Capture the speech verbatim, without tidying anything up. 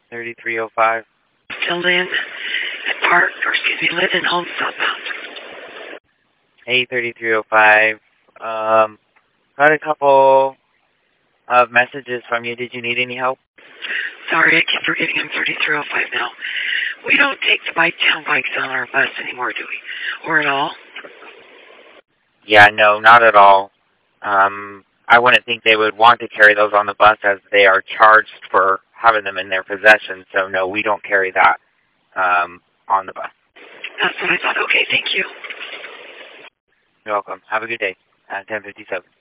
thirty-three oh five. Filled in at Park, or excuse me, Linden Home southbound. Hey, thirty-three oh five. Um, got a couple of messages from you. Did you need any help? Sorry, I keep forgetting I'm thirty-three oh five now. We don't take the bike down bikes on our bus anymore, do we? Or at all? Yeah, no, not at all. Um, I wouldn't think they would want to carry those on the bus as they are charged for having them in their possession. So, no, we don't carry that um, on the bus. That's what I thought. Okay, thank you. You're welcome. Have a good day. Uh, ten fifty-seven.